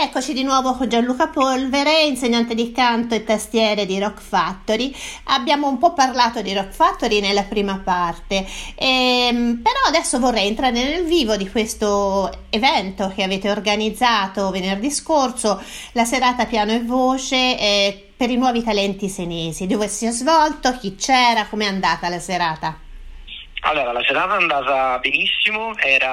eccoci di nuovo con Gianluca Polvere, insegnante di canto e tastiere di Rock Factory. Abbiamo un po' parlato di Rock Factory nella prima parte, però adesso vorrei entrare nel vivo di questo evento che avete organizzato venerdì scorso, la serata piano e voce per i nuovi talenti senesi. Dove si è svolto, chi c'era, com'è andata la serata? Allora, la serata è andata benissimo,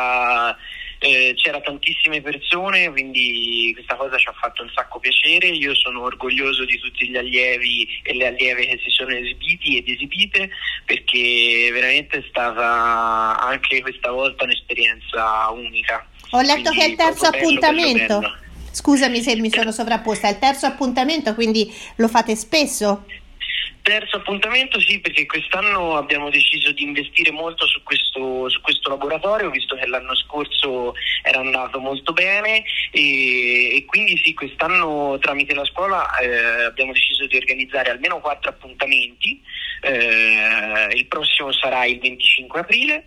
c'era tantissime persone, quindi questa cosa ci ha fatto un sacco piacere. Io sono orgoglioso di tutti gli allievi e le allieve che si sono esibiti ed esibite, perché veramente è stata anche questa volta un'esperienza unica. Ho letto Quindi che è il terzo appuntamento. bello. Scusami se mi sono sovrapposta, è il terzo appuntamento, quindi lo fate spesso? Terzo appuntamento, sì, perché quest'anno abbiamo deciso di investire molto su questo laboratorio, visto che l'anno scorso era andato molto bene e quindi sì, quest'anno tramite la scuola abbiamo deciso di organizzare almeno 4 appuntamenti. Il prossimo sarà il 25 aprile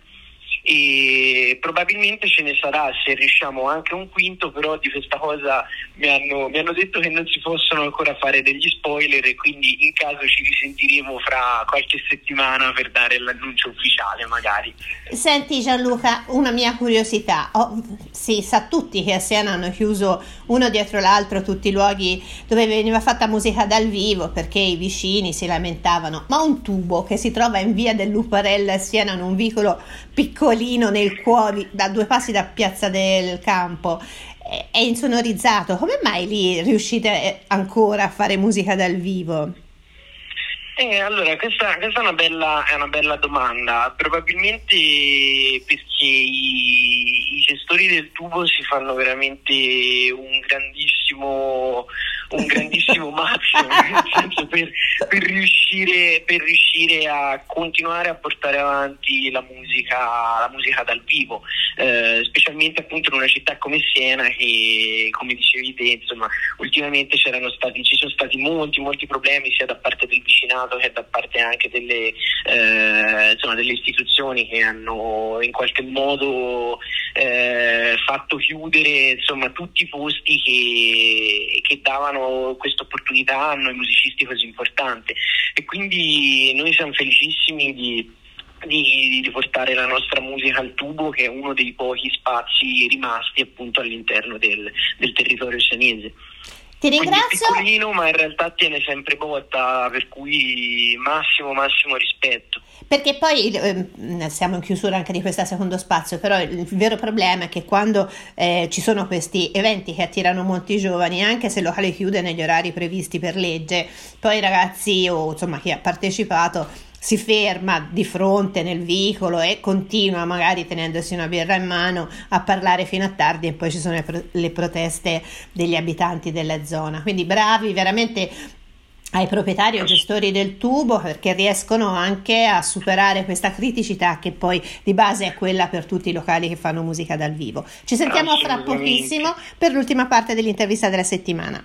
e probabilmente ce ne sarà, se riusciamo, anche un quinto, però di questa cosa mi hanno detto che non si possono ancora fare degli spoiler, e quindi in caso ci risentiremo fra qualche settimana per dare l'annuncio ufficiale magari. Senti Gianluca, una mia curiosità, si sa tutti che a Siena hanno chiuso uno dietro l'altro tutti i luoghi dove veniva fatta musica dal vivo perché i vicini si lamentavano, ma un tubo che si trova in via del Luparella a Siena, in un vicolo piccolino nel cuore, da 2 passi da Piazza del Campo, è insonorizzato. Come mai lì riuscite ancora a fare musica dal vivo? Allora, questa è una bella domanda. Probabilmente perché i gestori del tubo si fanno veramente un grandissimo mazzo, nel senso per riuscire a continuare a portare avanti la musica dal vivo, specialmente appunto in una città come Siena, che, come dicevi te, insomma, ultimamente ci sono stati molti problemi sia da parte del vicinato che da parte anche delle istituzioni, che hanno in qualche modo fatto chiudere, insomma, tutti i posti che davano questa opportunità a noi musicisti così importante, e quindi noi siamo felicissimi di portare la nostra musica al tubo, che è uno dei pochi spazi rimasti appunto all'interno del territorio senese. Ti Quindi ringrazio. è piccolino, ma in realtà tiene sempre botta, per cui massimo rispetto. Perché poi siamo in chiusura anche di questo secondo spazio, però il vero problema è che quando ci sono questi eventi che attirano molti giovani, anche se il locale chiude negli orari previsti per legge, poi i ragazzi o insomma chi ha partecipato si ferma di fronte nel vicolo e continua, magari tenendosi una birra in mano, a parlare fino a tardi, e poi ci sono le proteste degli abitanti della zona. Quindi bravi veramente ai proprietari o gestori del tubo, perché riescono anche a superare questa criticità che poi di base è quella per tutti i locali che fanno musica dal vivo. Ci sentiamo fra pochissimo per l'ultima parte dell'intervista della settimana.